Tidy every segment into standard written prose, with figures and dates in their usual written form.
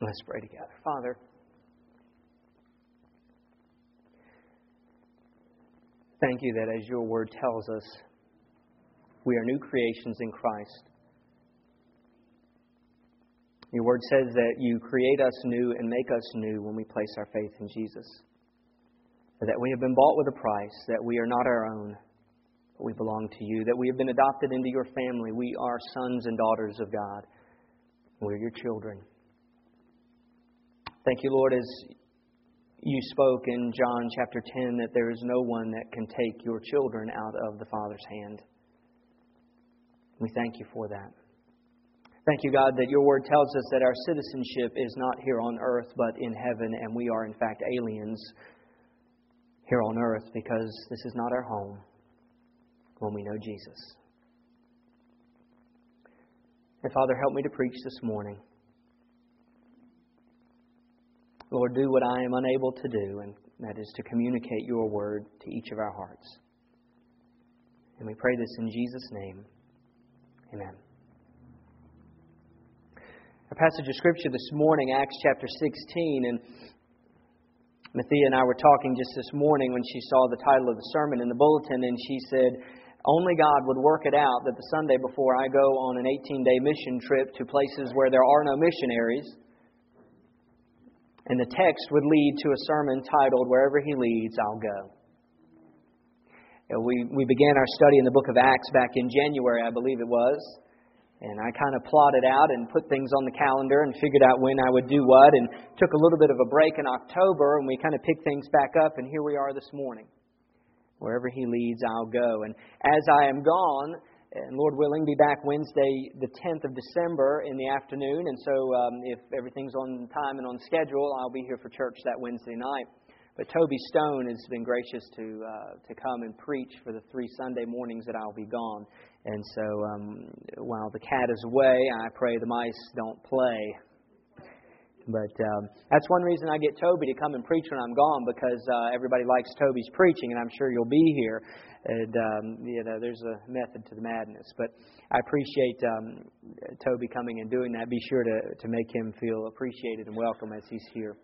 Let's pray together. Father, thank you that as your word tells us, we are new creations in Christ. Your word says that you create us new and make us new when we place our faith in Jesus. That we have been bought with a price, that we are not our own, but we belong to you, that we have been adopted into your family. We are sons and daughters of God. We're your children. Thank you, Lord, as you spoke in John chapter 10 that there is no one that can take your children out of the Father's hand. We thank you for that. Thank you, God, that your word tells us that our citizenship is not here on earth but in heaven, and we are in fact aliens here on earth because this is not our home when we know Jesus. And Father, help me to preach this morning. Lord, do what I am unable to do, and that is to communicate your word to each of our hearts. And we pray this in Jesus' name. Amen. Our passage of Scripture this morning, Acts chapter 16, and Mathia and I were talking just this morning when she saw the title of the sermon in the bulletin, and she said, only God would work it out that the Sunday before I go on an 18-day mission trip to places where there are no missionaries, and the text would lead to a sermon titled, Wherever He Leads, I'll Go. We began our study in the book of Acts back in January, I believe it was. And I kind of plotted out and put things on the calendar and figured out when I would do what, and took a little bit of a break in October, and we kind of picked things back up, and here we are this morning. Wherever He leads, I'll go. And as I am gone, and Lord willing, be back Wednesday, the 10th of December in the afternoon. And so if everything's on time and on schedule, I'll be here for church that Wednesday night. But Toby Stone has been gracious to come and preach for the 3 Sunday mornings that I'll be gone. And so while the cat is away, I pray the mice don't play. But that's one reason I get Toby to come and preach when I'm gone, because everybody likes Toby's preaching, and I'm sure you'll be here. And there's a method to the madness. But I appreciate Toby coming and doing that. Be sure to make him feel appreciated and welcome as he's here.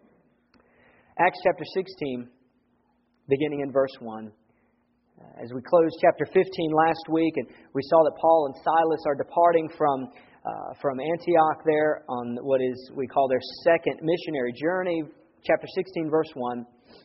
Acts chapter 16, beginning in verse 1. As we closed chapter 15 last week, and we saw that Paul and Silas are departing from Antioch there on what is we call their second missionary journey. Chapter 16, verse 1.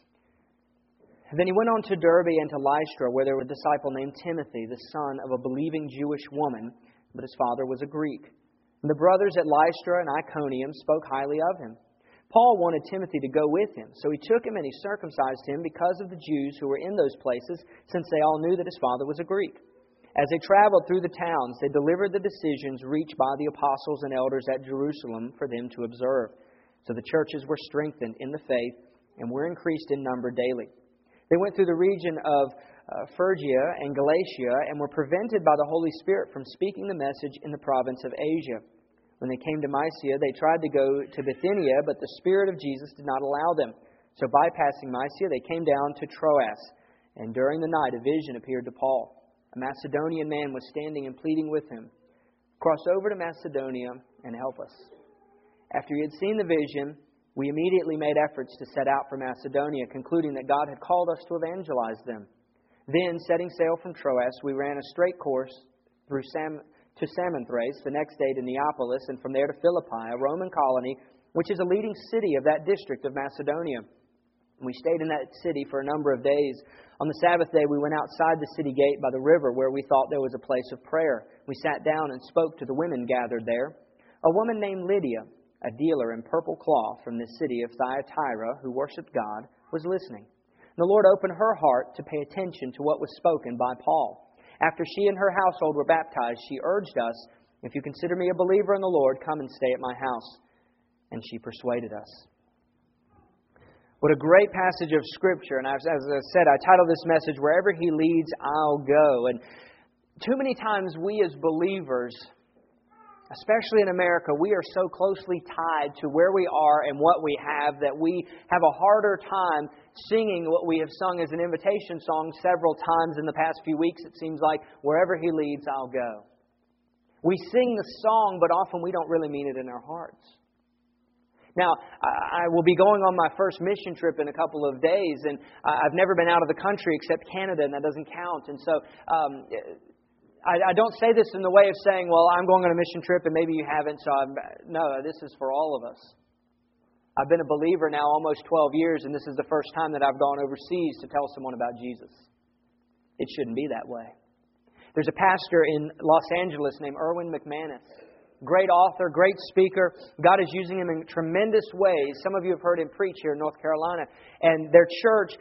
Then he went on to Derbe and to Lystra, where there was a disciple named Timothy, the son of a believing Jewish woman, but his father was a Greek. And the brothers at Lystra and Iconium spoke highly of him. Paul wanted Timothy to go with him, so he took him and he circumcised him because of the Jews who were in those places, since they all knew that his father was a Greek. As they traveled through the towns, they delivered the decisions reached by the apostles and elders at Jerusalem for them to observe. So the churches were strengthened in the faith and were increased in number daily. They went through the region of Phrygia and Galatia and were prevented by the Holy Spirit from speaking the message in the province of Asia. When they came to Mysia, they tried to go to Bithynia, but the Spirit of Jesus did not allow them. So bypassing Mysia, they came down to Troas. And during the night, a vision appeared to Paul. A Macedonian man was standing and pleading with him, "Cross over to Macedonia and help us." After he had seen the vision, we immediately made efforts to set out for Macedonia, concluding that God had called us to evangelize them. Then, setting sail from Troas, we ran a straight course through to Samothrace, the next day to Neapolis, and from there to Philippi, a Roman colony, which is a leading city of that district of Macedonia. We stayed in that city for a number of days. On the Sabbath day, we went outside the city gate by the river, where we thought there was a place of prayer. We sat down and spoke to the women gathered there. A woman named Lydia, a dealer in purple cloth from the city of Thyatira, who worshipped God, was listening. The Lord opened her heart to pay attention to what was spoken by Paul. After she and her household were baptized, she urged us, "If you consider me a believer in the Lord, come and stay at my house." And she persuaded us. What a great passage of Scripture. And as I said, I titled this message, "Wherever He leads, I'll go." And too many times we as believers, especially in America, we are so closely tied to where we are and what we have that we have a harder time singing what we have sung as an invitation song several times in the past few weeks. It seems like, "Wherever He leads, I'll go." We sing the song, but often we don't really mean it in our hearts. Now, I will be going on my first mission trip in a couple of days, and I've never been out of the country except Canada, and that doesn't count. And so I don't say this in the way of saying, well, I'm going on a mission trip and maybe you haven't, no, this is for all of us. I've been a believer now almost 12 years, and this is the first time that I've gone overseas to tell someone about Jesus. It shouldn't be that way. There's a pastor in Los Angeles named Erwin McManus. Great author, great speaker. God is using him in tremendous ways. Some of you have heard him preach here in North Carolina. And their church,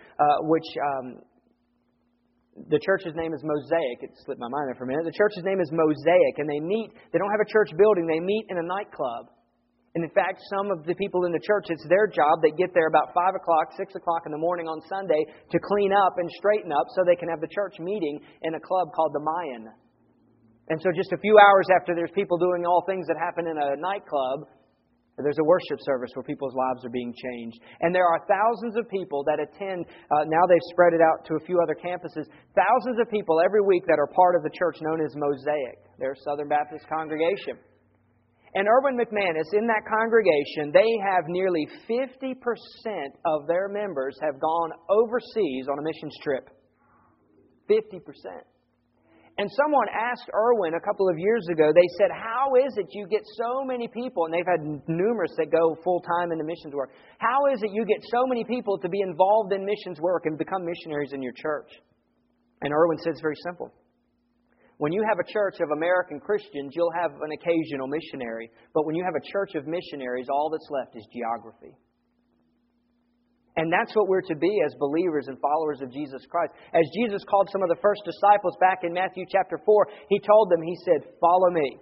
the church's name is Mosaic. It slipped my mind there for a minute. The church's name is Mosaic. And they don't have a church building. They meet in a nightclub. And in fact, some of the people in the church, it's their job. They get there about 5 o'clock, 6 o'clock in the morning on Sunday to clean up and straighten up so they can have the church meeting in a club called the Mayan. And so just a few hours after there's people doing all things that happen in a nightclub, there's a worship service where people's lives are being changed. And there are thousands of people that attend. Now they've spread it out to a few other campuses. Thousands of people every week that are part of the church known as Mosaic. They're a Southern Baptist congregation. And Erwin McManus, in that congregation, they have nearly 50% of their members have gone overseas on a missions trip. 50%. And someone asked Erwin a couple of years ago, they said, how is it you get so many people, and they've had numerous that go full-time into missions work, how is it you get so many people to be involved in missions work and become missionaries in your church? And Erwin said it's very simple. When you have a church of American Christians, you'll have an occasional missionary. But when you have a church of missionaries, all that's left is geography. And that's what we're to be as believers and followers of Jesus Christ. As Jesus called some of the first disciples back in Matthew chapter 4, He told them, He said, follow me.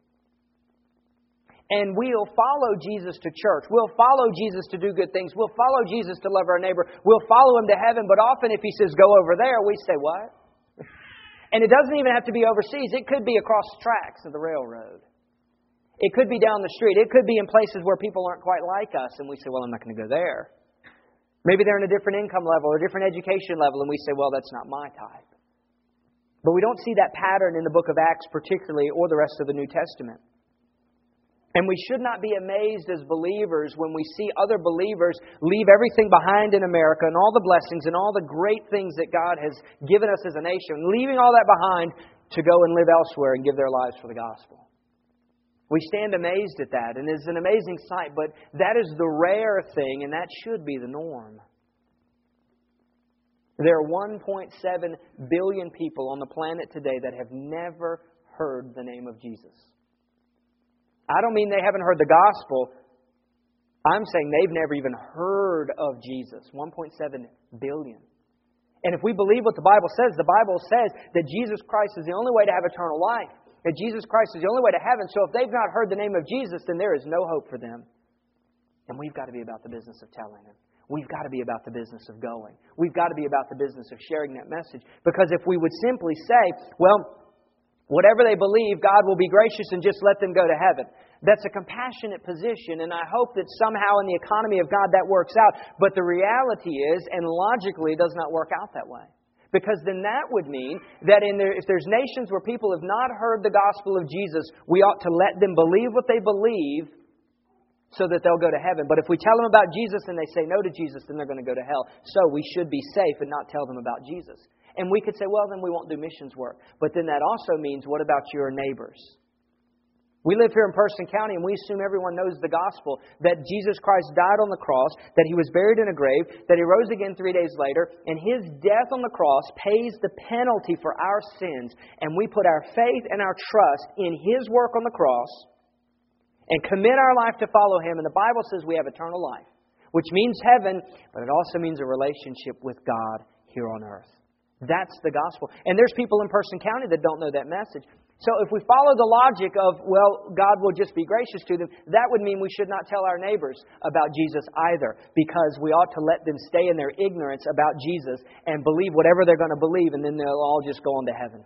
And we'll follow Jesus to church. We'll follow Jesus to do good things. We'll follow Jesus to love our neighbor. We'll follow Him to heaven. But often if He says, go over there, we say, what? And it doesn't even have to be overseas. It could be across the tracks of the railroad. It could be down the street. It could be in places where people aren't quite like us. And we say, well, I'm not going to go there. Maybe they're in a different income level or a different education level, and we say, well, that's not my type. But we don't see that pattern in the book of Acts particularly, or the rest of the New Testament. And we should not be amazed as believers when we see other believers leave everything behind in America and all the blessings and all the great things that God has given us as a nation, leaving all that behind to go and live elsewhere and give their lives for the gospel. We stand amazed at that, and it's an amazing sight, but that is the rare thing, and that should be the norm. There are 1.7 billion people on the planet today that have never heard the name of Jesus. I don't mean they haven't heard the gospel. I'm saying they've never even heard of Jesus. 1.7 billion. And if we believe what the Bible says that Jesus Christ is the only way to have eternal life. That Jesus Christ is the only way to heaven. So if they've not heard the name of Jesus, then there is no hope for them. And we've got to be about the business of telling them. We've got to be about the business of going. We've got to be about the business of sharing that message. Because if we would simply say, well, whatever they believe, God will be gracious and just let them go to heaven. That's a compassionate position, and I hope that somehow in the economy of God that works out. But the reality is, and logically, it does not work out that way. Because then that would mean that if there's nations where people have not heard the gospel of Jesus, we ought to let them believe what they believe so that they'll go to heaven. But if we tell them about Jesus and they say no to Jesus, then they're going to go to hell. So we should be safe and not tell them about Jesus. And we could say, well, then we won't do missions work. But then that also means, what about your neighbors? We live here in Person County, and we assume everyone knows the gospel, that Jesus Christ died on the cross, that He was buried in a grave, that He rose again 3 days later, and His death on the cross pays the penalty for our sins. And we put our faith and our trust in His work on the cross and commit our life to follow Him. And the Bible says we have eternal life, which means heaven, but it also means a relationship with God here on earth. That's the gospel. And there's people in Person County that don't know that message. So if we follow the logic of, well, God will just be gracious to them, that would mean we should not tell our neighbors about Jesus either, because we ought to let them stay in their ignorance about Jesus and believe whatever they're going to believe, and then they'll all just go on to heaven.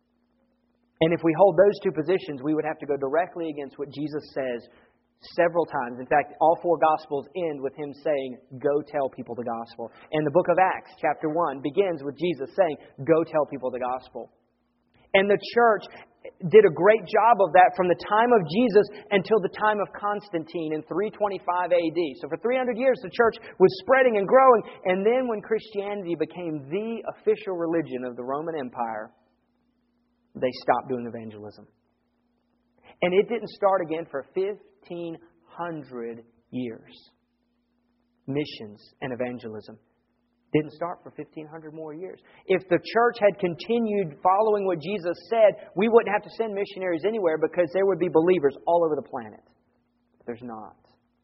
And if we hold those two positions, we would have to go directly against what Jesus says several times. In fact, all four Gospels end with Him saying, go tell people the gospel. And the book of Acts, chapter 1, begins with Jesus saying, go tell people the gospel. And the church, did a great job of that from the time of Jesus until the time of Constantine in 325 AD. So for 300 years, the church was spreading and growing. And then when Christianity became the official religion of the Roman Empire, they stopped doing evangelism. And it didn't start again for 1,500 years. Missions and evangelism didn't start for 1,500 more years. If the church had continued following what Jesus said, we wouldn't have to send missionaries anywhere because there would be believers all over the planet. There's not.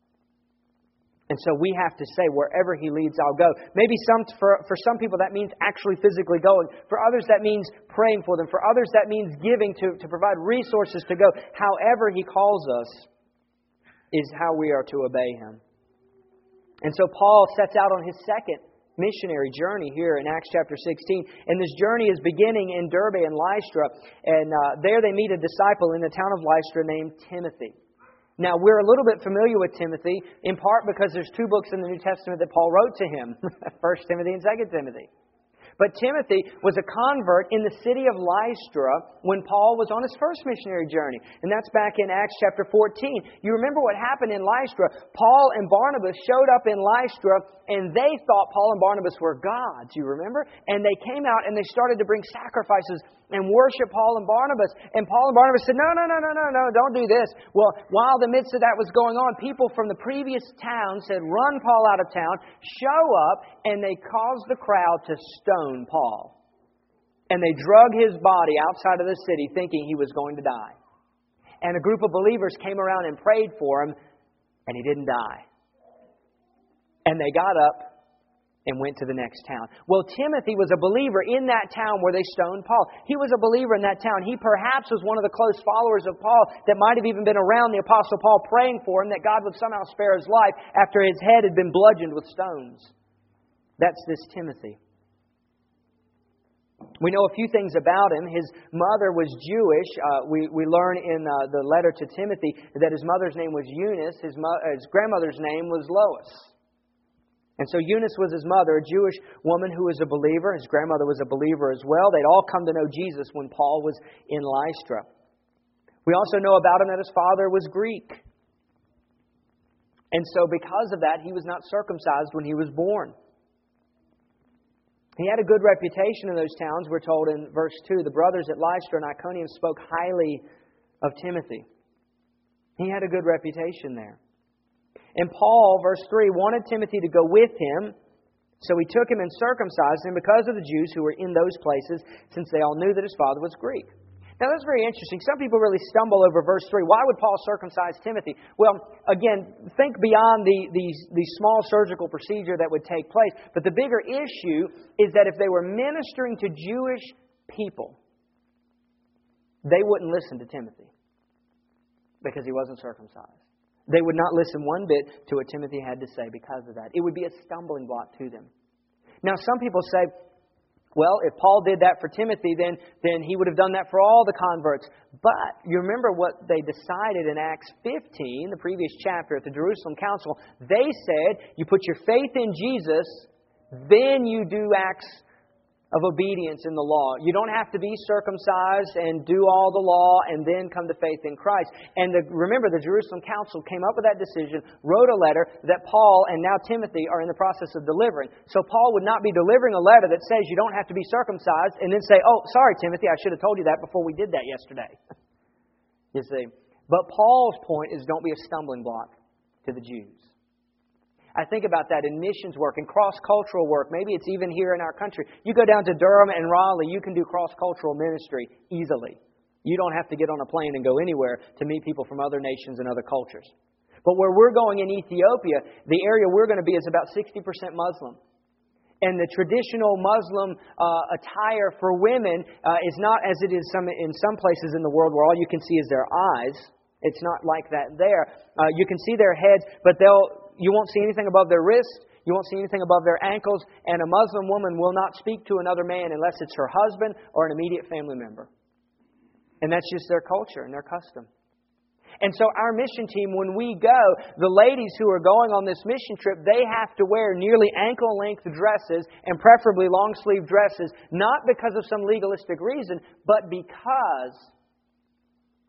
And so we have to say, wherever He leads, I'll go. Maybe for some people that means actually physically going. For others that means praying for them. For others that means giving to provide resources to go. However He calls us is how we are to obey Him. And so Paul sets out on his second missionary journey here in Acts chapter 16. And this journey is beginning in Derbe and Lystra. And there they meet a disciple in the town of Lystra named Timothy. Now, we're a little bit familiar with Timothy, in part because there's two books in the New Testament that Paul wrote to him, 1 Timothy and 2 Timothy. But Timothy was a convert in the city of Lystra when Paul was on his first missionary journey. And that's back in Acts chapter 14. You remember what happened in Lystra? Paul and Barnabas showed up in Lystra and they thought Paul and Barnabas were gods, you remember? And they came out and they started to bring sacrifices and worship Paul and Barnabas. And Paul and Barnabas said, no, don't do this. Well, while the midst of that was going on, people from the previous town said, run Paul out of town, show up, and they caused the crowd to stone Paul. And they drug his body outside of the city thinking he was going to die. And a group of believers came around and prayed for him, and he didn't die. And they got up and went to the next town. Well, Timothy was a believer in that town where they stoned Paul. He was a believer in that town. He perhaps was one of the close followers of Paul that might have even been around the Apostle Paul praying for him that God would somehow spare his life after his head had been bludgeoned with stones. That's this Timothy. We know a few things about him. His mother was Jewish. We learn in the letter to Timothy that his mother's name was Eunice. His grandmother's name was Lois. And so Eunice was his mother, a Jewish woman who was a believer. His grandmother was a believer as well. They'd all come to know Jesus when Paul was in Lystra. We also know about him that his father was Greek. And so because of that, he was not circumcised when he was born. He had a good reputation in those towns, we're told in verse 2. The brothers at Lystra and Iconium spoke highly of Timothy. He had a good reputation there. And Paul, verse 3, wanted Timothy to go with him, so he took him and circumcised him because of the Jews who were in those places, since they all knew that his father was Greek. Now that's very interesting. Some people really stumble over verse 3. Why would Paul circumcise Timothy? Well, again, think beyond the small surgical procedure that would take place. But the bigger issue is that if they were ministering to Jewish people, they wouldn't listen to Timothy because he wasn't circumcised. They would not listen one bit to what Timothy had to say because of that. It would be a stumbling block to them. Now, some people say, well, if Paul did that for Timothy, then he would have done that for all the converts. But you remember what they decided in Acts 15, the previous chapter at the Jerusalem Council. They said, you put your faith in Jesus, then you do acts of obedience in the law. You don't have to be circumcised and do all the law and then come to faith in Christ. And remember, the Jerusalem Council came up with that decision, wrote a letter that Paul and now Timothy are in the process of delivering. So Paul would not be delivering a letter that says you don't have to be circumcised and then say, oh, sorry, Timothy, I should have told you that before we did that yesterday. You see. But Paul's point is don't be a stumbling block to the Jews. I think about that in missions work and cross-cultural work. Maybe it's even here in our country. You go down to Durham and Raleigh, you can do cross-cultural ministry easily. You don't have to get on a plane and go anywhere to meet people from other nations and other cultures. But where we're going in Ethiopia, the area we're going to be is about 60% Muslim. And the traditional Muslim attire for women is not as it is in some places in the world where all you can see is their eyes. It's not like that there. You can see their heads, but you won't see anything above their wrist. You won't see anything above their ankles. And a Muslim woman will not speak to another man unless it's her husband or an immediate family member. And that's just their culture and their custom. And so our mission team, when we go, the ladies who are going on this mission trip, they have to wear nearly ankle-length dresses and preferably long-sleeve dresses, not because of some legalistic reason, but because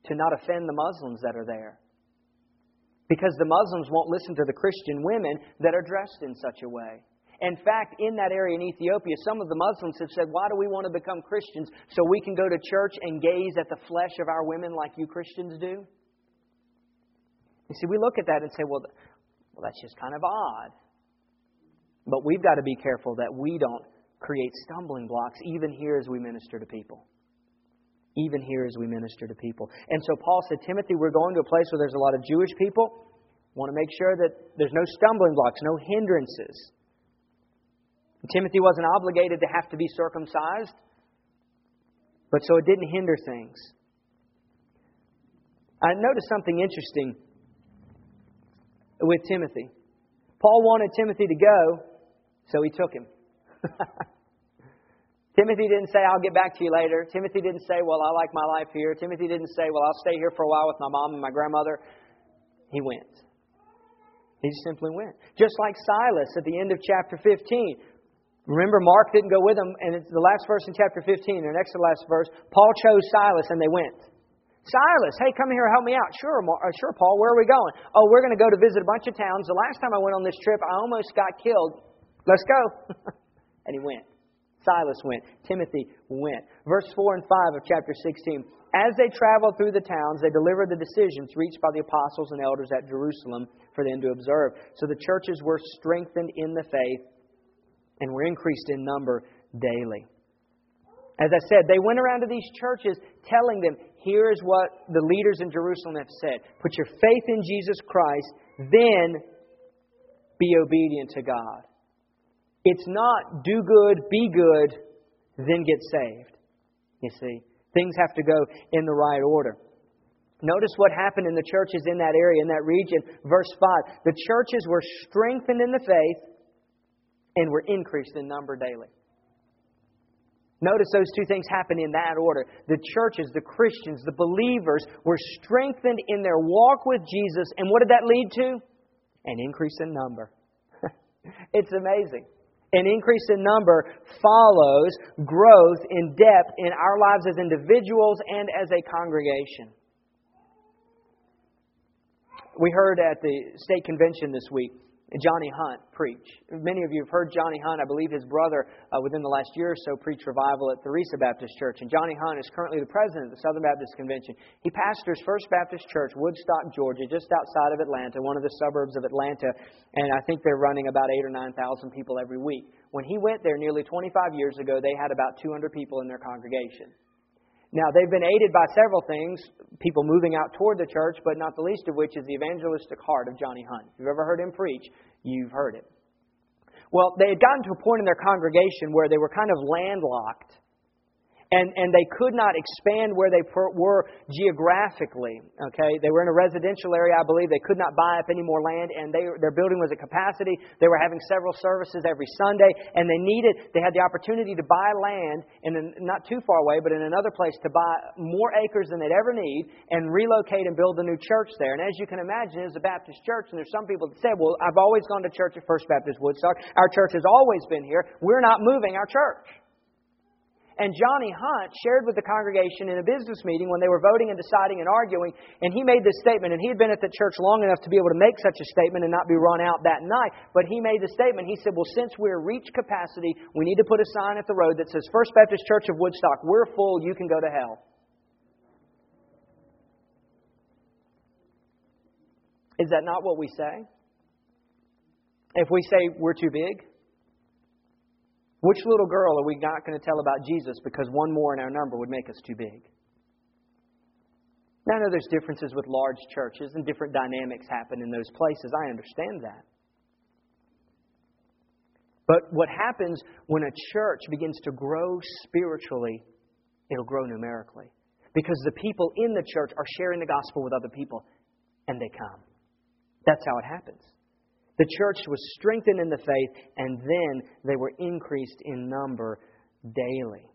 to not offend the Muslims that are there. Because the Muslims won't listen to the Christian women that are dressed in such a way. In fact, in that area in Ethiopia, some of the Muslims have said, why do we want to become Christians so we can go to church and gaze at the flesh of our women like you Christians do? You see, we look at that and say, well, that's just kind of odd. But we've got to be careful that we don't create stumbling blocks even here as we minister to people. Even here as we minister to people. And so Paul said, Timothy, we're going to a place where there's a lot of Jewish people. We want to make sure that there's no stumbling blocks, no hindrances. Timothy wasn't obligated to have to be circumcised, but so it didn't hinder things. I noticed something interesting with Timothy. Paul wanted Timothy to go, so he took him. Timothy didn't say, I'll get back to you later. Timothy didn't say, well, I like my life here. Timothy didn't say, well, I'll stay here for a while with my mom and my grandmother. He went. He just simply went. Just like Silas at the end of chapter 15. Remember, Mark didn't go with him, and it's the last verse in chapter 15, or next to the last verse, Paul chose Silas, and they went. Silas, hey, come here, help me out. Sure, Paul, where are we going? Oh, we're going to go to visit a bunch of towns. The last time I went on this trip, I almost got killed. Let's go. And he went. Silas went. Timothy went. Verse 4 and 5 of chapter 16. As they traveled through the towns, they delivered the decisions reached by the apostles and elders at Jerusalem for them to observe. So the churches were strengthened in the faith and were increased in number daily. As I said, they went around to these churches telling them, here's what the leaders in Jerusalem have said. Put your faith in Jesus Christ, then be obedient to God. It's not do good, be good, then get saved. You see, things have to go in the right order. Notice what happened in the churches in that area, in that region. Verse 5, the churches were strengthened in the faith and were increased in number daily. Notice those two things happen in that order. The churches, the Christians, the believers were strengthened in their walk with Jesus. And what did that lead to? An increase in number. It's amazing. An increase in number follows growth in depth in our lives as individuals and as a congregation. We heard at the state convention this week Johnny Hunt preach. Many of you have heard Johnny Hunt. I believe his brother, within the last year or so, preached revival at Theresa Baptist Church. And Johnny Hunt is currently the president of the Southern Baptist Convention. He pastors First Baptist Church, Woodstock, Georgia, just outside of Atlanta, one of the suburbs of Atlanta. And I think they're running about 8,000 or 9,000 people every week. When he went there nearly 25 years ago, they had about 200 people in their congregation. Now, they've been aided by several things, people moving out toward the church, but not the least of which is the evangelistic heart of Johnny Hunt. If you've ever heard him preach, you've heard it. Well, they had gotten to a point in their congregation where they were kind of landlocked. And they could not expand where they were geographically. Okay, they were in a residential area, I believe. They could not buy up any more land, and their building was at capacity. They were having several services every Sunday, and they had the opportunity to buy land not too far away, but in another place to buy more acres than they'd ever need and relocate and build a new church there. And as you can imagine, it's a Baptist church, and there's some people that say, "Well, I've always gone to church at First Baptist Woodstock. Our church has always been here. We're not moving our church." And Johnny Hunt shared with the congregation in a business meeting when they were voting and deciding and arguing, and he made this statement, and he had been at the church long enough to be able to make such a statement and not be run out that night, but he made the statement, he said, well, since we're reached capacity, we need to put a sign at the road that says, First Baptist Church of Woodstock, we're full, you can go to hell. Is that not what we say? If we say we're too big? Which little girl are we not going to tell about Jesus because one more in our number would make us too big? Now, I know there's differences with large churches and different dynamics happen in those places. I understand that. But what happens when a church begins to grow spiritually, it'll grow numerically. Because the people in the church are sharing the gospel with other people, and they come. That's how it happens. The church was strengthened in the faith, and then they were increased in number daily.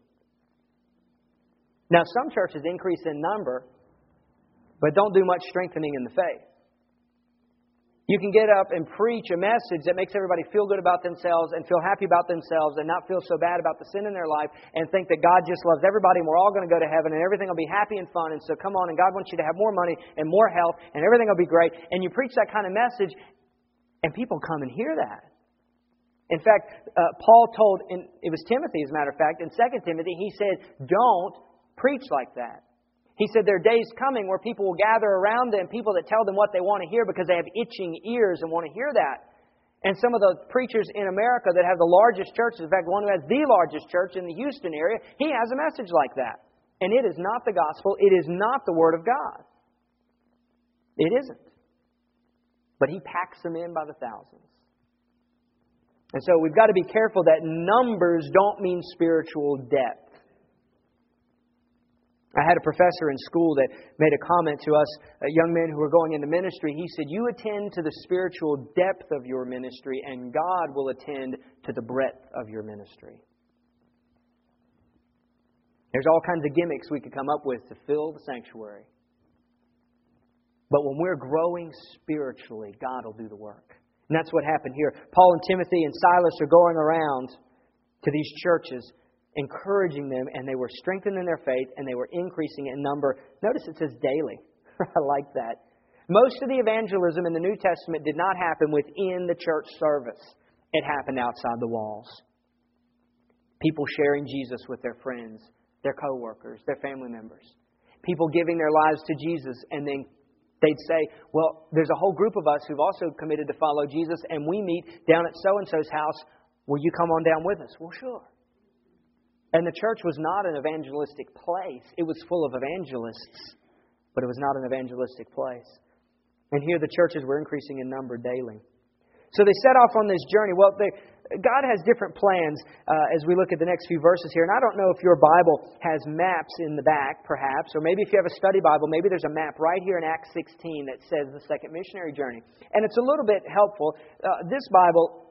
Now, some churches increase in number, but don't do much strengthening in the faith. You can get up and preach a message that makes everybody feel good about themselves and feel happy about themselves and not feel so bad about the sin in their life and think that God just loves everybody and we're all going to go to heaven and everything will be happy and fun. And so come on, and God wants you to have more money and more health and everything will be great. And you preach that kind of message and people come and hear that. In fact, Paul told, it was Timothy as a matter of fact, in 2 Timothy, he said, don't preach like that. He said there are days coming where people will gather around them, people that tell them what they want to hear because they have itching ears and want to hear that. And some of the preachers in America that have the largest churches, in fact, one who has the largest church in the Houston area, he has a message like that. And it is not the gospel. It is not the Word of God. It isn't. But he packs them in by the thousands. And so we've got to be careful that numbers don't mean spiritual depth. I had a professor in school that made a comment to us, young men who were going into ministry. He said, you attend to the spiritual depth of your ministry and God will attend to the breadth of your ministry. There's all kinds of gimmicks we could come up with to fill the sanctuary. But when we're growing spiritually, God will do the work. And that's what happened here. Paul and Timothy and Silas are going around to these churches, encouraging them, and they were strengthening their faith, and they were increasing in number. Notice it says daily. I like that. Most of the evangelism in the New Testament did not happen within the church service. It happened outside the walls. People sharing Jesus with their friends, their co-workers, their family members. People giving their lives to Jesus, and then they'd say, well, there's a whole group of us who've also committed to follow Jesus, and we meet down at so-and-so's house. Will you come on down with us? Well, sure. And the church was not an evangelistic place. It was full of evangelists, but it was not an evangelistic place. And here the churches were increasing in number daily. So they set off on this journey. Well, God has different plans as we look at the next few verses here. And I don't know if your Bible has maps in the back, perhaps, or maybe if you have a study Bible, maybe there's a map right here in Acts 16 that says the second missionary journey. And it's a little bit helpful. This Bible,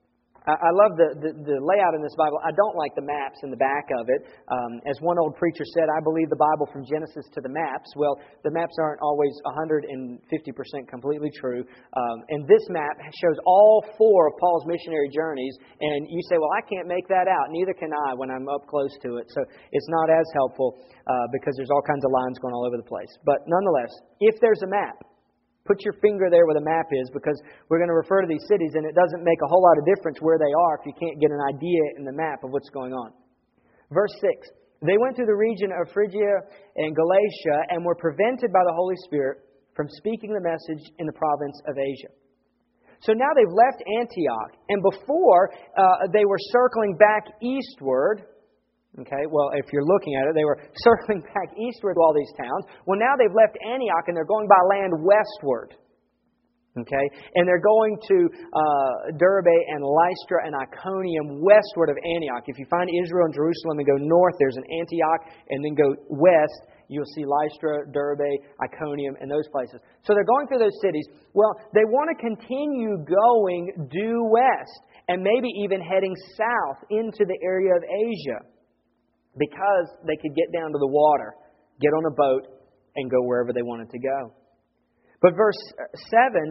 I love the layout in this Bible. I don't like the maps in the back of it. As one old preacher said, I believe the Bible from Genesis to the maps. Well, the maps aren't always 150% completely true. And this map shows all four of Paul's missionary journeys. And you say, well, I can't make that out. Neither can I when I'm up close to it. So it's not as helpful because there's all kinds of lines going all over the place. But nonetheless, if there's a map, put your finger there where the map is, because we're going to refer to these cities, and it doesn't make a whole lot of difference where they are if you can't get an idea in the map of what's going on. Verse 6, they went through the region of Phrygia and Galatia and were prevented by the Holy Spirit from speaking the message in the province of Asia. So now they've left Antioch, and before they were circling back eastward. Okay, well, if you're looking at it, they were circling back eastward to all these towns. Well, now they've left Antioch and they're going by land westward. Okay, and they're going to Derbe and Lystra and Iconium westward of Antioch. If you find Israel and Jerusalem and go north, there's an Antioch, and then go west, you'll see Lystra, Derbe, Iconium, and those places. So they're going through those cities. Well, they want to continue going due west and maybe even heading south into the area of Asia, because they could get down to the water, get on a boat, and go wherever they wanted to go. But verse 6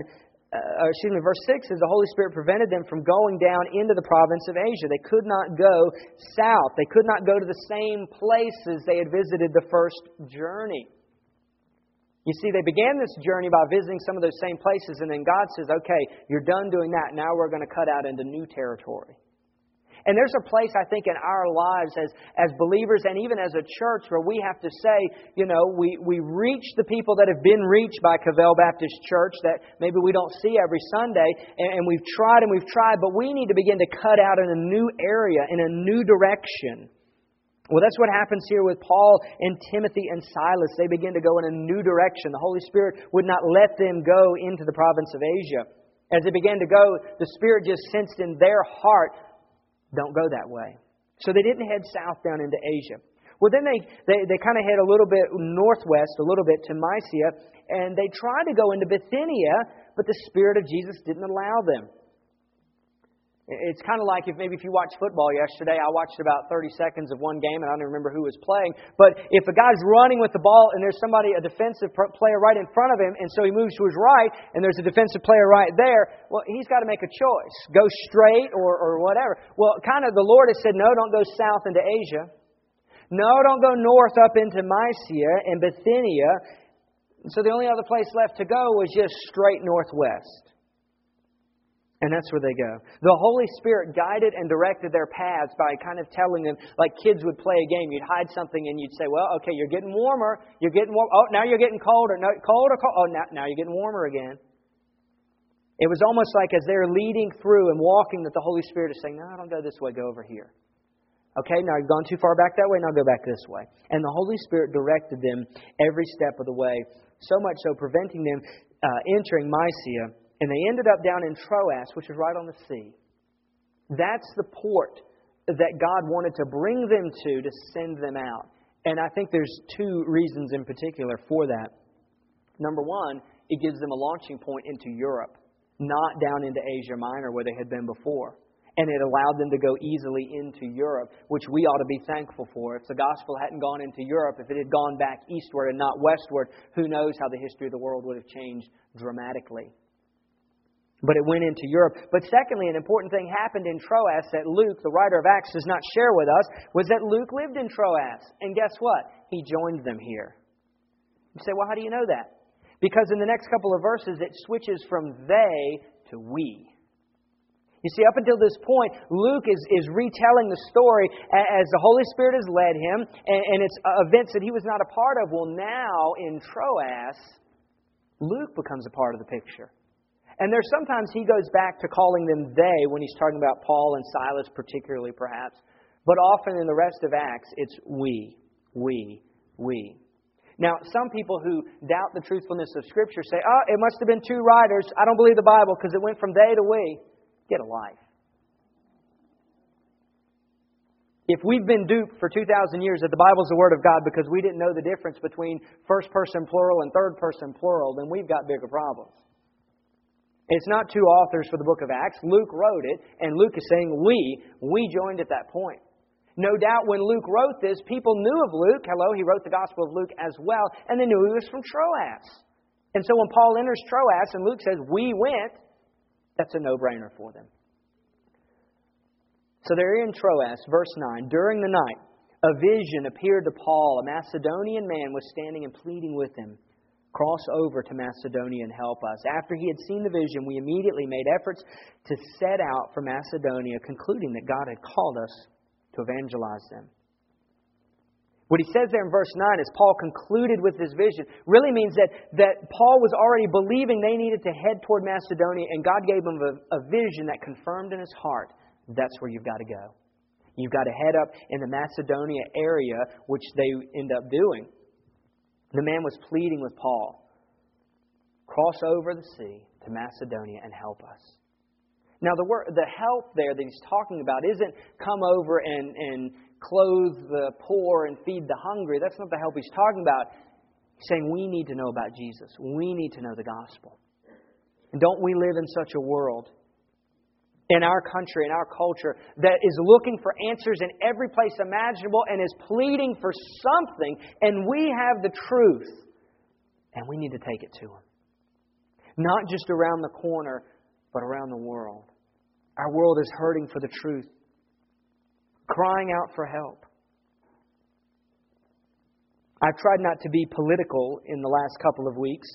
says the Holy Spirit prevented them from going down into the province of Asia. They could not go south. They could not go to the same places they had visited the first journey. You see, they began this journey by visiting some of those same places, and then God says, okay, you're done doing that. Now we're going to cut out into new territory. And there's a place, I think, in our lives as believers and even as a church where we have to say, you know, we reach the people that have been reached by Cavell Baptist Church that maybe we don't see every Sunday, and we've tried, but we need to begin to cut out in a new area, in a new direction. Well, that's what happens here with Paul and Timothy and Silas. They begin to go in a new direction. The Holy Spirit would not let them go into the province of Asia. As they began to go, the Spirit just sensed in their heart, don't go that way. So they didn't head south down into Asia. Well, then they kind of head a little bit northwest, a little bit to Mysia, and they tried to go into Bithynia, but the Spirit of Jesus didn't allow them. It's kind of like if you watched football yesterday. I watched about 30 seconds of one game, and I don't even remember who was playing. But if a guy's running with the ball and there's a defensive player right in front of him, and so he moves to his right, and there's a defensive player right there, well, he's got to make a choice. Go straight or whatever. Well, kind of the Lord has said, no, don't go south into Asia. No, don't go north up into Mysia and Bithynia. And so the only other place left to go was just straight northwest. And that's where they go. The Holy Spirit guided and directed their paths by kind of telling them, like kids would play a game. You'd hide something and you'd say, well, okay, you're getting warmer. You're getting warm. Oh, now you're getting colder. No, colder, cold. Oh, now you're getting warmer again. It was almost like as they're leading through and walking that the Holy Spirit is saying, no, don't go this way, go over here. Okay, now you've gone too far back that way, now go back this way. And the Holy Spirit directed them every step of the way, so much so preventing them entering Mysia. And they ended up down in Troas, which is right on the sea. That's the port that God wanted to bring them to send them out. And I think there's two reasons in particular for that. Number one, it gives them a launching point into Europe, not down into Asia Minor where they had been before. And it allowed them to go easily into Europe, which we ought to be thankful for. If the gospel hadn't gone into Europe, if it had gone back eastward and not westward, who knows how the history of the world would have changed dramatically. But it went into Europe. But secondly, an important thing happened in Troas that Luke, the writer of Acts, does not share with us, was that Luke lived in Troas. And guess what? He joined them here. You say, well, how do you know that? Because in the next couple of verses, it switches from they to we. You see, up until this point, Luke is retelling the story as the Holy Spirit has led him, and it's events that he was not a part of. Well, now in Troas, Luke becomes a part of the picture. And there's sometimes he goes back to calling them they when he's talking about Paul and Silas particularly, perhaps. But often in the rest of Acts, it's we. Now, some people who doubt the truthfulness of Scripture say, oh, it must have been two writers. I don't believe the Bible because it went from they to we. Get a life. If we've been duped for 2,000 years that the Bible's the Word of God because we didn't know the difference between first person plural and third person plural, then we've got bigger problems. It's not two authors for the book of Acts. Luke wrote it, and Luke is saying we joined at that point. No doubt when Luke wrote this, people knew of Luke. Hello, he wrote the Gospel of Luke as well, and they knew he was from Troas. And so when Paul enters Troas and Luke says, we went, that's a no-brainer for them. So they're in Troas, verse 9. During the night, a vision appeared to Paul. A Macedonian man was standing and pleading with him. Cross over to Macedonia and help us. After he had seen the vision, we immediately made efforts to set out for Macedonia, concluding that God had called us to evangelize them. What he says there in verse 9 is Paul concluded with this vision. Really means that Paul was already believing they needed to head toward Macedonia, and God gave him a vision that confirmed in his heart, that's where you've got to go. You've got to head up in the Macedonia area, which they end up doing. The man was pleading with Paul, cross over the sea to Macedonia and help us. Now, the help there that he's talking about isn't come over and clothe the poor and feed the hungry. That's not the help he's talking about. He's saying we need to know about Jesus. We need to know the gospel. And don't we live in such a world, in our country, in our culture, that is looking for answers in every place imaginable and is pleading for something, and we have the truth, and we need to take it to them. Not just around the corner, but around the world. Our world is hurting for the truth, crying out for help. I've tried not to be political in the last couple of weeks,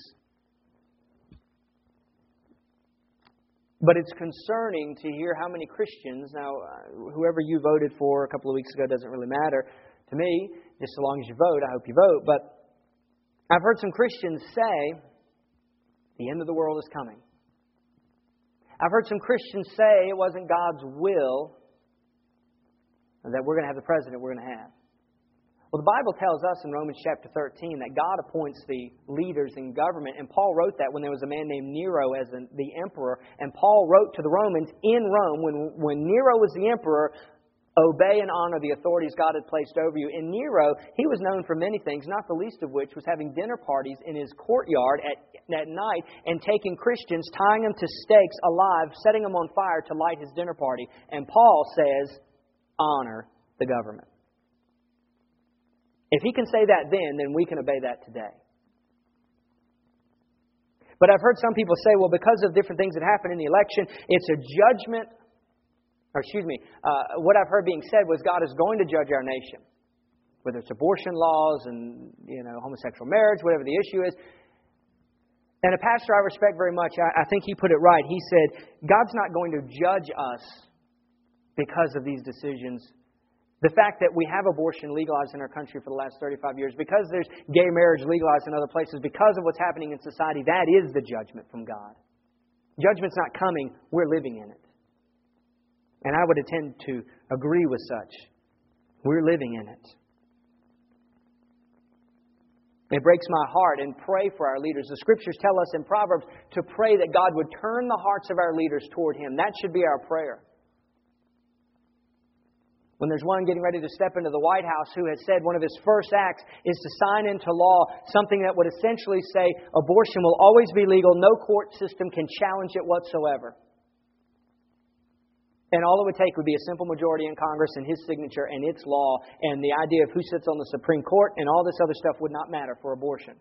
but it's concerning to hear how many Christians, now whoever you voted for a couple of weeks ago doesn't really matter to me, just so long as you vote, I hope you vote, but I've heard some Christians say, the end of the world is coming. I've heard some Christians say it wasn't God's will that we're going to have the president we're going to have. Well, the Bible tells us in Romans chapter 13 that God appoints the leaders in government. And Paul wrote that when there was a man named Nero as the emperor. And Paul wrote to the Romans in Rome when Nero was the emperor, Obey and honor the authorities God had placed over you. And Nero, he was known for many things, not the least of which was having dinner parties in his courtyard at night and taking Christians, tying them to stakes alive, setting them on fire to light his dinner party. And Paul says, honor the government. If he can say that then we can obey that today. But I've heard some people say, well, because of different things that happen in the election, it's a judgment. What I've heard being said was God is going to judge our nation. Whether it's abortion laws and, homosexual marriage, whatever the issue is. And a pastor I respect very much, I think he put it right. He said, God's not going to judge us because of these decisions. The fact that we have abortion legalized in our country for the last 35 years, because there's gay marriage legalized in other places, because of what's happening in society, that is the judgment from God. Judgment's not coming, we're living in it. And I would tend to agree with such. We're living in it. It breaks my heart, and pray for our leaders. The Scriptures tell us in Proverbs to pray that God would turn the hearts of our leaders toward Him. That should be our prayer. When there's one getting ready to step into the White House who has said one of his first acts is to sign into law something that would essentially say abortion will always be legal, no court system can challenge it whatsoever. And all it would take would be a simple majority in Congress and his signature and its law, and the idea of who sits on the Supreme Court and all this other stuff would not matter for abortion.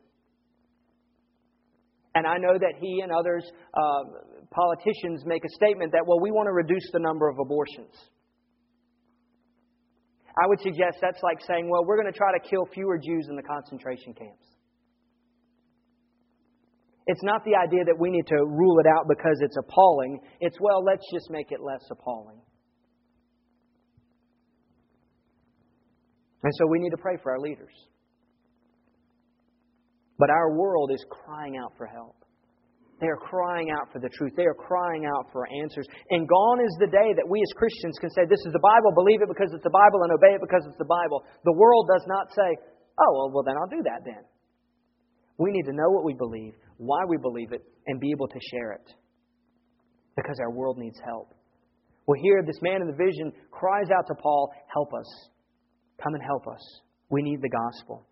And I know that he and others, politicians, make a statement that, well, we want to reduce the number of abortions. I would suggest that's like saying, well, we're going to try to kill fewer Jews in the concentration camps. It's not the idea that we need to rule it out because it's appalling. It's, well, let's just make it less appalling. And so we need to pray for our leaders. But our world is crying out for help. They are crying out for the truth. They are crying out for answers. And gone is the day that we as Christians can say, this is the Bible, believe it because it's the Bible, and obey it because it's the Bible. The world does not say, oh, well then I'll do that then. We need to know what we believe, why we believe it, and be able to share it. Because our world needs help. Well, here, this man in the vision cries out to Paul, help us. Come and help us. We need the gospel.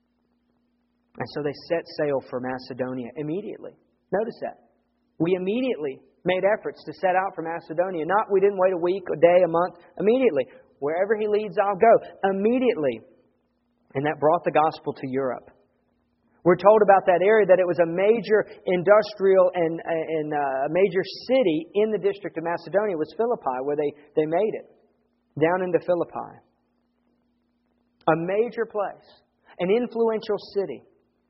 And so they set sail for Macedonia immediately. Notice that. We immediately made efforts to set out for Macedonia. We didn't wait a week, a day, a month. Immediately. Wherever he leads, I'll go. Immediately. And that brought the gospel to Europe. We're told about that area that it was a major industrial and a major city in the district of Macedonia. It was Philippi where they made it. Down into Philippi. A major place. An influential city.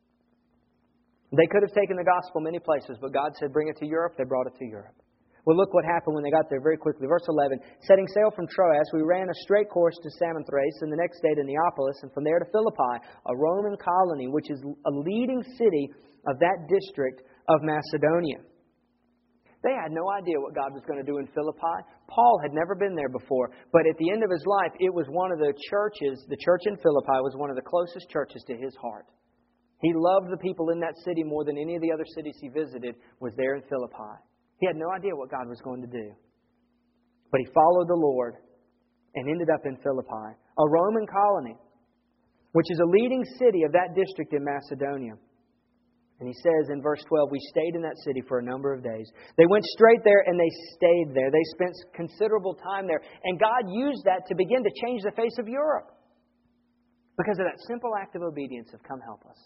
They could have taken the gospel many places, but God said, bring it to Europe. They brought it to Europe. Well, look what happened when they got there very quickly. Verse 11, setting sail from Troas, we ran a straight course to Samothrace, and the next day to Neapolis, and from there to Philippi, a Roman colony, which is a leading city of that district of Macedonia. They had no idea what God was going to do in Philippi. Paul had never been there before, but at the end of his life, it was one of the churches, the church in Philippi was one of the closest churches to his heart. He loved the people in that city more than any of the other cities he visited was there in Philippi. He had no idea what God was going to do. But he followed the Lord and ended up in Philippi, a Roman colony, which is a leading city of that district in Macedonia. And he says in verse 12, we stayed in that city for a number of days. They went straight there and they stayed there. They spent considerable time there. And God used that to begin to change the face of Europe. Because of that simple act of obedience of come help us.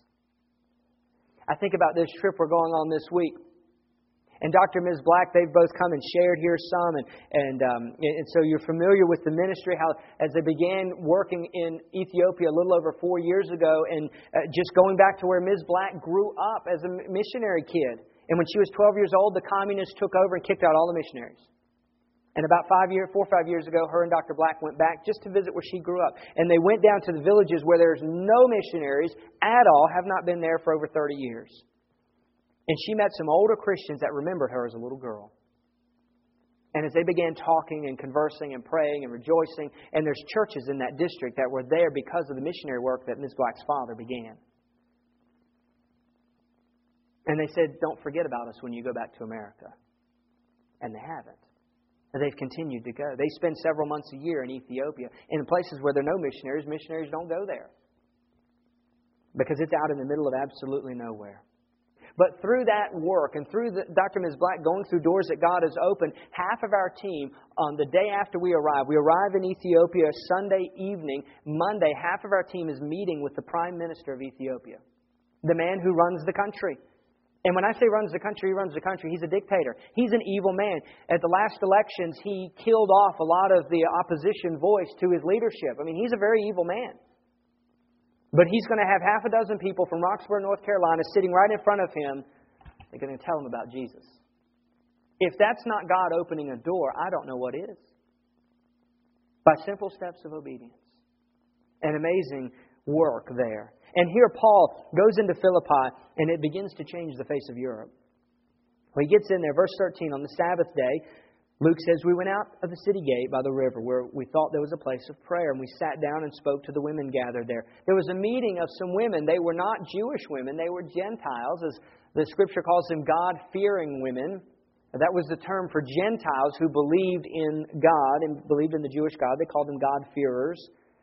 I think about this trip we're going on this week. And Dr. and Ms. Black, they've both come and shared here some. And so you're familiar with the ministry, how as they began working in Ethiopia a little over 4 years ago, and just going back to where Ms. Black grew up as a missionary kid. And when she was 12 years old, the communists took over and kicked out all the missionaries. And about 4 or 5 years ago, her and Dr. Black went back just to visit where she grew up. And they went down to the villages where there's no missionaries at all, have not been there for over 30 years. And she met some older Christians that remembered her as a little girl. And as they began talking and conversing and praying and rejoicing, and there's churches in that district that were there because of the missionary work that Ms. Black's father began. And they said, don't forget about us when you go back to America. And they haven't. they've continued to go. They spend several months a year in Ethiopia. In places where there are no missionaries, missionaries don't go there. Because it's out in the middle of absolutely nowhere. But through that work and through Dr. and Ms. Black going through doors that God has opened, half of our team, on the day after we arrive in Ethiopia Sunday evening. Monday, half of our team is meeting with the Prime Minister of Ethiopia, the man who runs the country. And when I say runs the country, he runs the country. He's a dictator. He's an evil man. At the last elections, he killed off a lot of the opposition voice to his leadership. I mean, he's a very evil man. But he's going to have half a dozen people from Roxborough, North Carolina, sitting right in front of him. They're going to tell him about Jesus. If that's not God opening a door, I don't know what is. By simple steps of obedience. An amazing work there. And here Paul goes into Philippi, and it begins to change the face of Europe. When he gets in there, verse 13, on the Sabbath day, Luke says, we went out of the city gate by the river where we thought there was a place of prayer, and we sat down and spoke to the women gathered there. There was a meeting of some women. They were not Jewish women. They were Gentiles, as the Scripture calls them, God-fearing women. That was the term for Gentiles who believed in God and believed in the Jewish God. They called them God-fearers.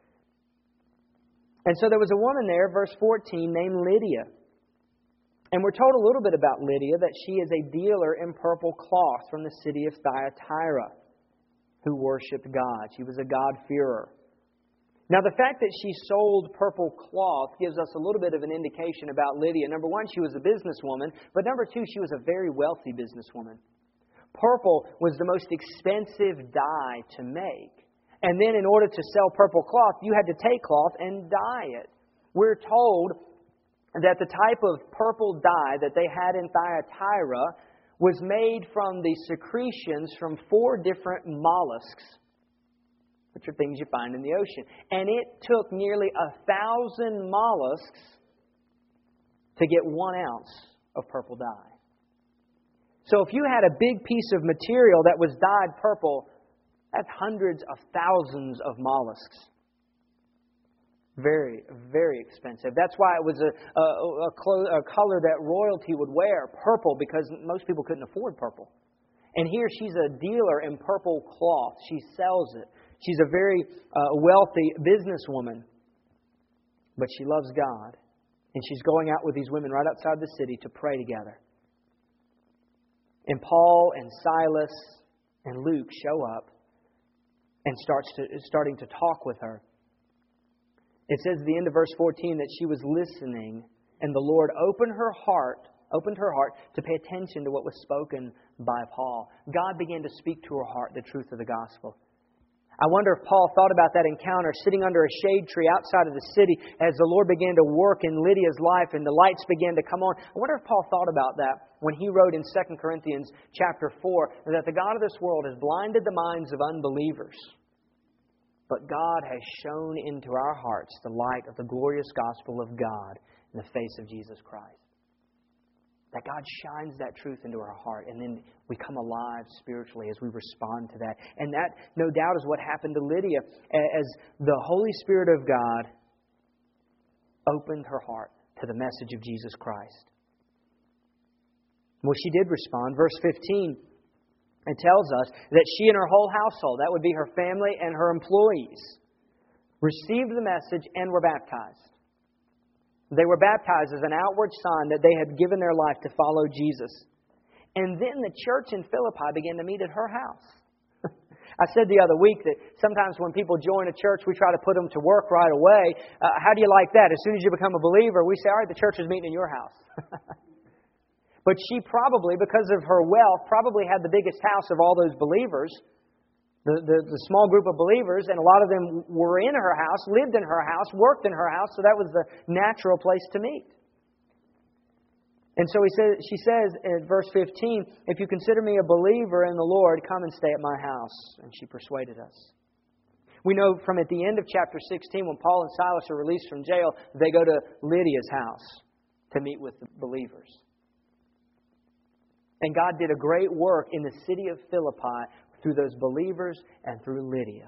And so there was a woman there, verse 14, named Lydia. And we're told a little bit about Lydia, that she is a dealer in purple cloth from the city of Thyatira who worshipped God. She was a God-fearer. Now, the fact that she sold purple cloth gives us a little bit of an indication about Lydia. Number one, she was a businesswoman, but number two, she was a very wealthy businesswoman. Purple was the most expensive dye to make. And then in order to sell purple cloth, you had to take cloth and dye it. We're told that the type of purple dye that they had in Thyatira was made from the secretions from 4 different mollusks, which are things you find in the ocean. And it took nearly 1,000 mollusks to get 1 ounce of purple dye. So if you had a big piece of material that was dyed purple, that's hundreds of thousands of mollusks. Very, very expensive. That's why it was a color that royalty would wear, purple, because most people couldn't afford purple. And here she's a dealer in purple cloth. She sells it. She's a very wealthy businesswoman. But she loves God. And she's going out with these women right outside the city to pray together. And Paul and Silas and Luke show up and starting to talk with her. It says at the end of verse 14 that she was listening, and the Lord opened her heart to pay attention to what was spoken by Paul. God began to speak to her heart the truth of the gospel. I wonder if Paul thought about that encounter sitting under a shade tree outside of the city as the Lord began to work in Lydia's life and the lights began to come on. I wonder if Paul thought about that when he wrote in 2 Corinthians chapter 4 that the God of this world has blinded the minds of unbelievers. But God has shown into our hearts the light of the glorious gospel of God in the face of Jesus Christ. That God shines that truth into our heart, and then we come alive spiritually as we respond to that. And that, no doubt, is what happened to Lydia as the Holy Spirit of God opened her heart to the message of Jesus Christ. Well, she did respond. Verse 15, it tells us that she and her whole household, that would be her family and her employees, received the message and were baptized. They were baptized as an outward sign that they had given their life to follow Jesus. And then the church in Philippi began to meet at her house. I said the other week that sometimes when people join a church, we try to put them to work right away. How do you like that? As soon as you become a believer, we say, all right, the church is meeting in your house. But she probably, because of her wealth, probably had the biggest house of all those believers. The small group of believers, and a lot of them were in her house, lived in her house, worked in her house, so that was the natural place to meet. And so she says in verse 15, if you consider me a believer in the Lord, come and stay at my house. And she persuaded us. We know from at the end of chapter 16, when Paul and Silas are released from jail, they go to Lydia's house to meet with the believers. And God did a great work in the city of Philippi through those believers and through Lydia.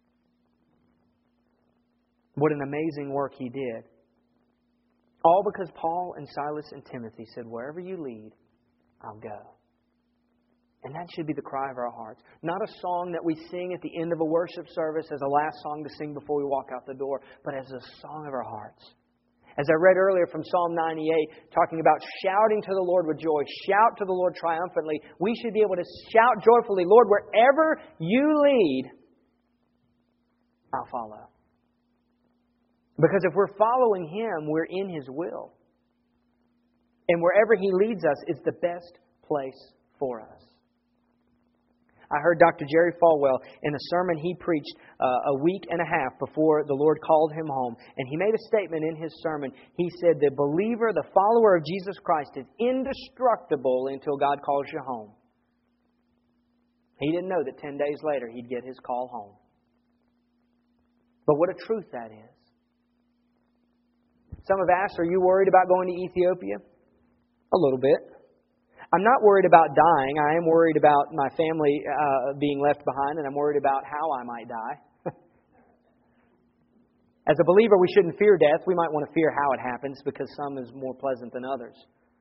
What an amazing work He did. All because Paul and Silas and Timothy said, wherever you lead, I'll go. And that should be the cry of our hearts. Not a song that we sing at the end of a worship service as a last song to sing before we walk out the door, but as a song of our hearts. As I read earlier from Psalm 98, talking about shouting to the Lord with joy, shout to the Lord triumphantly, we should be able to shout joyfully, Lord, wherever You lead, I'll follow. Because if we're following Him, we're in His will. And wherever He leads us is the best place for us. I heard Dr. Jerry Falwell in a sermon he preached a week and a half before the Lord called him home. And he made a statement in his sermon. He said, the believer, the follower of Jesus Christ is indestructible until God calls you home. He didn't know that 10 days later he'd get his call home. But what a truth that is. Some have asked, are you worried about going to Ethiopia? A little bit. I'm not worried about dying. I am worried about my family being left behind, and I'm worried about how I might die. As a believer, we shouldn't fear death. We might want to fear how it happens because some is more pleasant than others.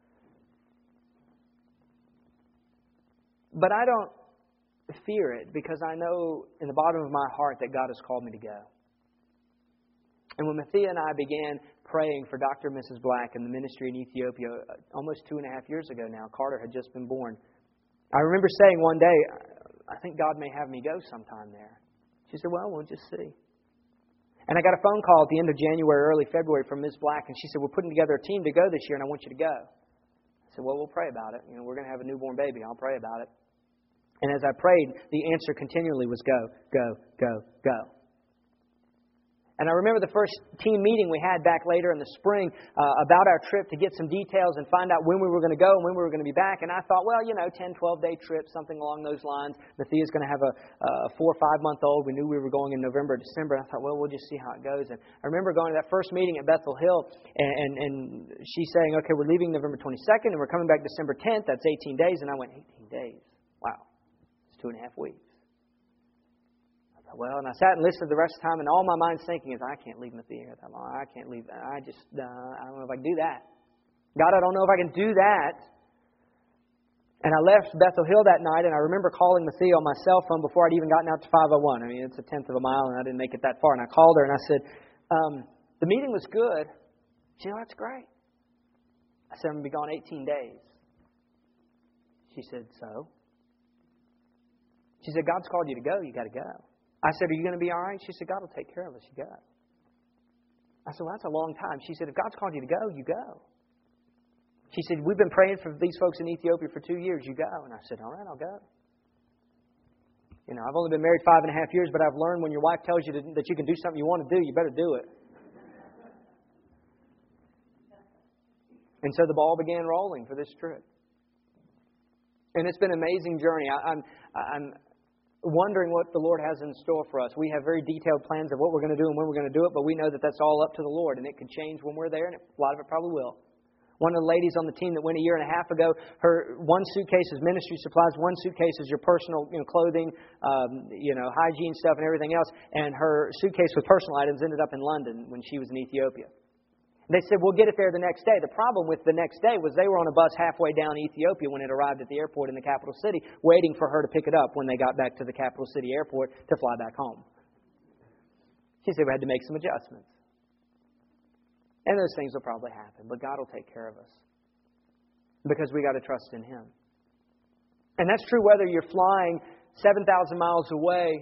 But I don't fear it because I know in the bottom of my heart that God has called me to go. And when Mathia and I began praying for Dr. and Mrs. Black and the ministry in Ethiopia almost 2.5 years ago now, Carter had just been born. I remember saying one day, I think God may have me go sometime there. She said, well, we'll just see. And I got a phone call at the end of January, early February from Ms. Black, and she said, we're putting together a team to go this year, and I want you to go. I said, well, we'll pray about it. We're going to have a newborn baby. I'll pray about it. And as I prayed, the answer continually was go, go, go, go. And I remember the first team meeting we had back later in the spring about our trip to get some details and find out when we were going to go and when we were going to be back. And I thought, well, 10, 12-day trip, something along those lines. Mathia's going to have a 4 or 5-month-old. We knew we were going in November or December. And I thought, well, we'll just see how it goes. And I remember going to that first meeting at Bethel Hill and she saying, okay, we're leaving November 22nd and we're coming back December 10th. That's 18 days. And I went, 18 days? Wow. It's 2.5 weeks. Well, and I sat and listened the rest of the time, and all my mind's thinking is, I can't leave Mathia that long. I can't leave. I don't know if I can do that. God, I don't know if I can do that. And I left Bethel Hill that night, and I remember calling Mathia on my cell phone before I'd even gotten out to 501. I mean, it's a 1/10 of a mile, and I didn't make it that far. And I called her, and I said, the meeting was good. She said, that's great. I said, I'm going to be gone 18 days. She said, so? She said, God's called you to go. You got to go. I said, are you going to be all right? She said, God will take care of us. You go. I said, well, that's a long time. She said, if God's called you to go, you go. She said, we've been praying for these folks in Ethiopia for 2 years. You go. And I said, all right, I'll go. I've only been married 5.5 years, but I've learned when your wife tells you that you can do something you want to do, you better do it. And so the ball began rolling for this trip. And it's been an amazing journey. I'm wondering what the Lord has in store for us. We have very detailed plans of what we're going to do and when we're going to do it, but we know that that's all up to the Lord, and it can change when we're there, and a lot of it probably will. One of the ladies on the team that went 1.5 years ago, her one suitcase is ministry supplies, one suitcase is your personal clothing, hygiene stuff and everything else, and her suitcase with personal items ended up in London when she was in Ethiopia. They said, we'll get it there the next day. The problem with the next day was they were on a bus halfway down Ethiopia when it arrived at the airport in the capital city, waiting for her to pick it up when they got back to the capital city airport to fly back home. She said we had to make some adjustments. And those things will probably happen, but God will take care of us because we got to trust in Him. And that's true whether you're flying 7,000 miles away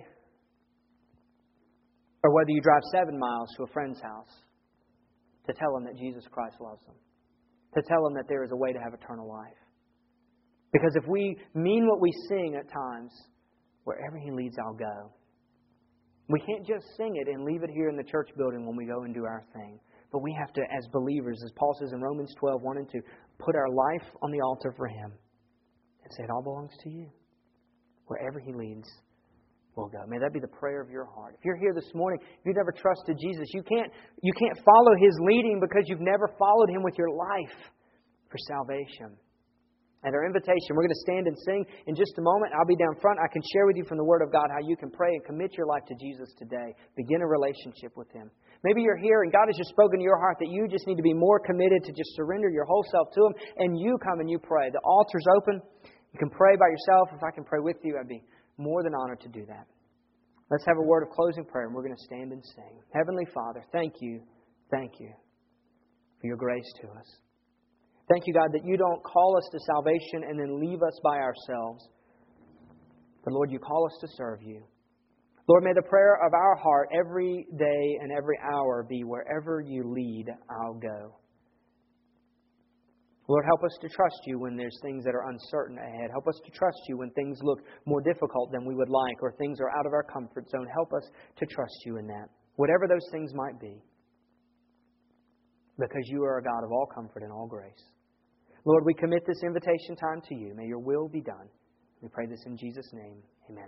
or whether you drive 7 miles to a friend's house. To tell them that Jesus Christ loves them. To tell them that there is a way to have eternal life. Because if we mean what we sing at times, wherever He leads, I'll go. We can't just sing it and leave it here in the church building when we go and do our thing. But we have to, as believers, as Paul says in Romans 12, 1 and 2, put our life on the altar for Him. And say, it all belongs to You. Wherever He leads, we'll go. May that be the prayer of your heart. If you're here this morning, if you've never trusted Jesus, you can't follow His leading because you've never followed Him with your life for salvation. At our invitation, we're going to stand and sing in just a moment. I'll be down front. I can share with you from the Word of God how you can pray and commit your life to Jesus today. Begin a relationship with Him. Maybe you're here and God has just spoken to your heart that you just need to be more committed to just surrender your whole self to Him, and you come and you pray. The altar's open. You can pray by yourself. If I can pray with you, I'd be more than honored to do that. Let's have a word of closing prayer, and we're going to stand and sing. Heavenly Father, thank you for your grace to us. Thank you, God, that you don't call us to salvation and then leave us by ourselves. But Lord, you call us to serve you. Lord, may the prayer of our heart every day and every hour be, wherever you lead, I'll go. Lord, help us to trust you when there's things that are uncertain ahead. Help us to trust you when things look more difficult than we would like or things are out of our comfort zone. Help us to trust you in that, whatever those things might be, because you are a God of all comfort and all grace. Lord, we commit this invitation time to you. May your will be done. We pray this in Jesus' name. Amen.